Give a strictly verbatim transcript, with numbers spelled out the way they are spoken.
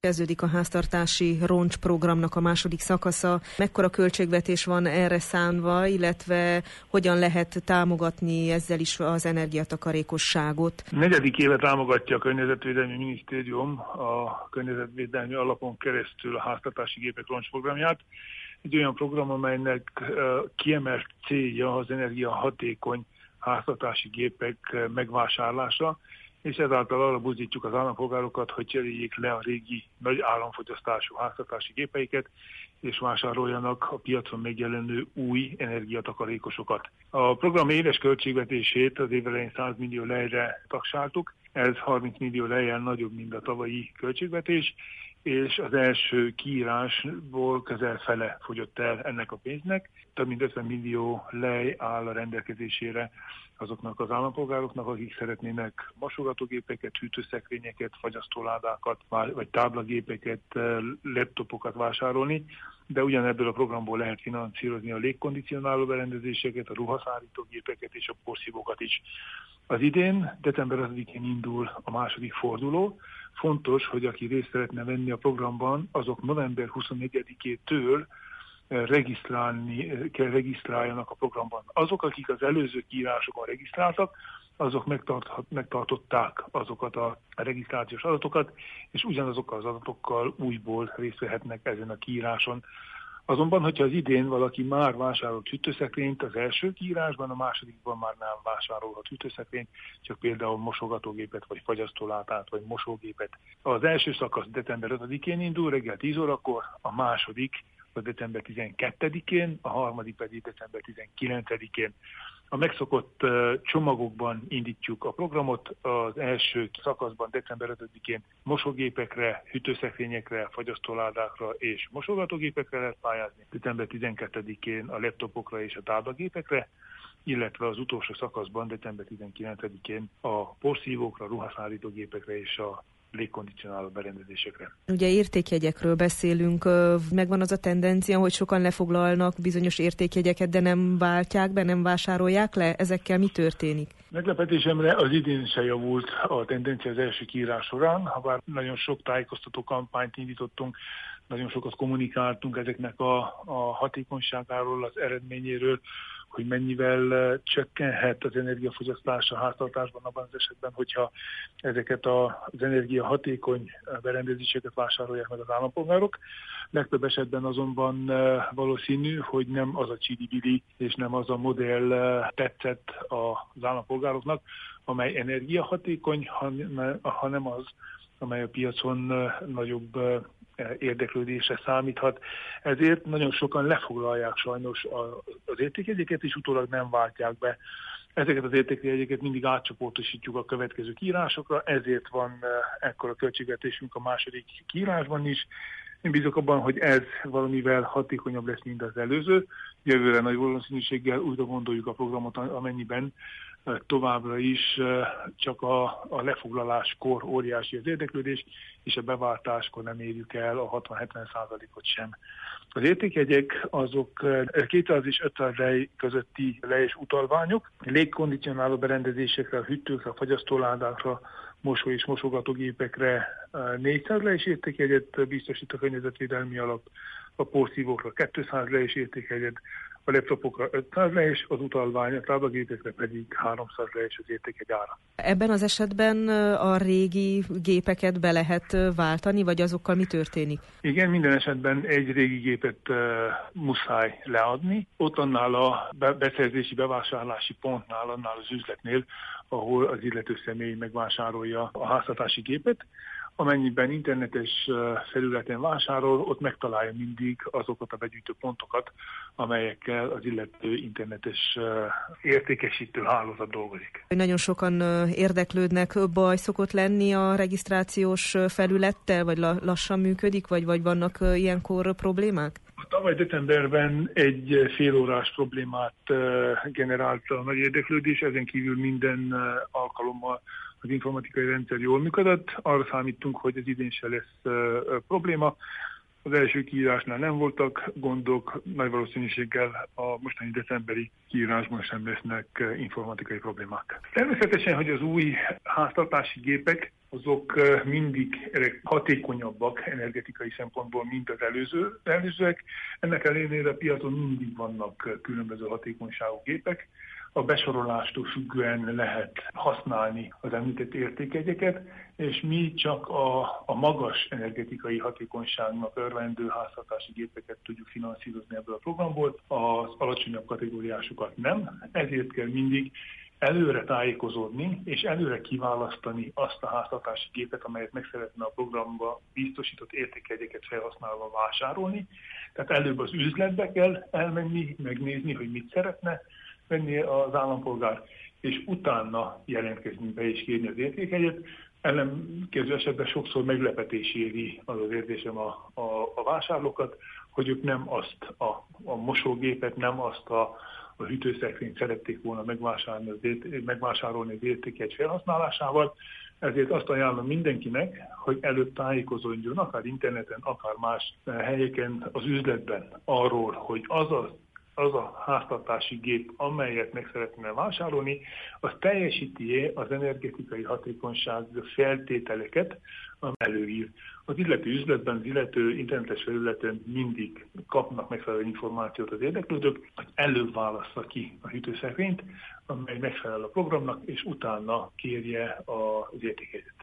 Kezdődik a háztartási roncsprogramnak a második szakasza. Mekkora költségvetés van erre szánva, illetve hogyan lehet támogatni ezzel is az energiatakarékosságot? Negyedik éve támogatja a Környezetvédelmi Minisztérium a környezetvédelmi alapon keresztül a háztartási gépek roncsprogramját. Egy olyan program, amelynek kiemelt célja az energiahatékony háztartási gépek megvásárlása, és ezáltal arra buzdítjuk az állampolgárokat, hogy cseréljék le a régi nagy áramfogyasztású háztartási gépeiket, és vásároljanak a piacon megjelenő új energiatakarékosokat. A program éves költségvetését az év elején száz millió lejre tagsáltuk, ez harminc millió lejjel nagyobb, mint a tavalyi költségvetés, és az első kiírásból közel fele fogyott el ennek a pénznek. Több mint ötven millió lej áll a rendelkezésére azoknak az állampolgároknak, akik szeretnének mosogatógépeket, hűtőszekrényeket, fagyasztóládákat, vagy táblagépeket, laptopokat vásárolni, de ugyanebből a programból lehet finanszírozni a légkondicionáló berendezéseket, a ruhaszállítógépeket és a porszívókat is. Az idén, december ötödikén indul a második forduló. Fontos, hogy aki részt szeretne venni a programban, azok november huszonegyedikétől regisztrálni, kell regisztráljanak a programban. Azok, akik az előző kiírásokon regisztráltak, azok megtartották azokat a regisztrációs adatokat, és ugyanazokkal az adatokkal újból részt vehetnek ezen a kiíráson. Azonban, hogyha az idén valaki már vásárolt hűtőszekrényt az első kiírásban, a másodikban már nem vásárolhat hűtőszekrényt, csak például mosogatógépet, vagy fagyasztólátát, vagy mosógépet. Az első szakasz december ötödikén indul, reggel tíz órakor, a második a december tizenkettedikén, a harmadik pedig december tizenkilencedikén. A megszokott csomagokban indítjuk a programot, az első szakaszban december ötödikén mosógépekre, hűtőszekrényekre, fagyasztóládákra és mosogatógépekre lehet pályázni, december tizenkettedikén a laptopokra és a táblagépekre, illetve az utolsó szakaszban december tizenkilencedikén a porszívókra, ruhaszállítógépekre és a légkondicionáló berendezésekre. Ugye értékjegyekről beszélünk, megvan az a tendencia, hogy sokan lefoglalnak bizonyos értékjegyeket, de nem váltják be, nem vásárolják le? Ezekkel mi történik? Meglepetésemre az idén se javult a tendencia az első kiírás során, habár nagyon sok tájékoztató kampányt indítottunk, nagyon sokat kommunikáltunk ezeknek a, a hatékonyságáról, az eredményéről, hogy mennyivel csökkenhet az energiafogyasztás a háztartásban abban az esetben, hogyha ezeket az energiahatékony berendezéseket vásárolják meg az állampolgárok. Legtöbb esetben azonban valószínű, hogy nem az a csili-bili és nem az a modell tetszett az állampolgároknak, amely energiahatékony, hanem az, amely a piacon nagyobb érdeklődésre számíthat. Ezért nagyon sokan lefoglalják sajnos az értékjegyeket, és utólag nem váltják be. Ezeket az értékjegyeket mindig átcsoportosítjuk a következő kiírásokra, ezért van ekkora költségvetésünk a második kiírásban is. Én bízok abban, hogy ez valamivel hatékonyabb lesz, mint az előző. Jövőre nagy valószínűséggel újra gondoljuk a programot, amennyiben továbbra is csak a, a lefoglaláskor óriási az érdeklődés, és a beváltáskor nem érjük el a hatvan-hetven százalékot sem. Az értékjegyek azok kétszáz és ötszáz lej közötti lej és utalványok, légkondicionáló berendezésekre, hűtőkre, fagyasztóládákra, mosó- és mosogatógépekre négyszáz lejs értékjegyet biztosít a környezetvédelmi alap, a porszívókra kétszáz lejs értékjegyet, a laptopokra ötszáz lejs, az utalvány, a táblagépekre pedig háromszáz lejs az értékjegy ára. Ebben az esetben a régi gépeket be lehet váltani, vagy azokkal mi történik? Igen, minden esetben egy régi gépet uh, muszáj leadni. Ott annál a be- beszerzési, bevásárlási pontnál, annál az üzletnél, ahol az illető személy megvásárolja a háztartási gépet. Amennyiben internetes felületen vásárol, ott megtalálja mindig azokat a begyűjtő pontokat, amelyekkel az illető internetes értékesítő hálózat dolgozik. Nagyon sokan érdeklődnek, baj szokott lenni a regisztrációs felülettel, vagy lassan működik, vagy, vagy vannak ilyenkor problémák? Tavaly decemberben egy félórás problémát generált a nagy érdeklődés, ezen kívül minden alkalommal az informatikai rendszer jól működött, arra számítunk, hogy az idén se lesz uh, probléma. Az első kiírásnál nem voltak gondok, nagy valószínűséggel a mostani decemberi kiírásban sem lesznek informatikai problémák. Természetesen, hogy az új háztartási gépek azok mindig hatékonyabbak energetikai szempontból, mint az előző, előzőek. Ennek ellenére a piacon mindig vannak különböző hatékonyságú gépek. A besorolástól függően lehet használni az említett értékegyeket, és mi csak a, a magas energetikai hatékonyságnak örvendő háztartási gépeket tudjuk finanszírozni ebből a programból, az alacsonyabb kategóriásokat nem, ezért kell mindig előre tájékozódni, és előre kiválasztani azt a háztartási gépet, amelyet meg szeretne a programba biztosított értékegyeket felhasználva vásárolni. Tehát előbb az üzletbe kell elmenni, megnézni, hogy mit szeretne venni az állampolgár, és utána jelentkezni be és kérni az értékegyet. Ellenkező esetben sokszor meglepetés éri az az érzésem a, a, a vásárlókat, hogy ők nem azt a, a mosógépet, nem azt a, a hűtőszekrényt szerették volna megvásárolni az, ért, megvásárolni az értékegy felhasználásával. Ezért azt ajánlom mindenkinek, hogy előbb tájékozódjon, akár interneten, akár más helyeken, az üzletben arról, hogy az a az a háztartási gép, amelyet meg szeretne vásárolni, az teljesíti az energetikai hatékonyság feltételeket, amely előír. Az illető üzletben, az illető internetes felületen mindig kapnak megfelelő információt az érdeklődők, hogy előbb válassza ki a hűtőszekrényt, amely megfelel a programnak, és utána kérje az értékegyet.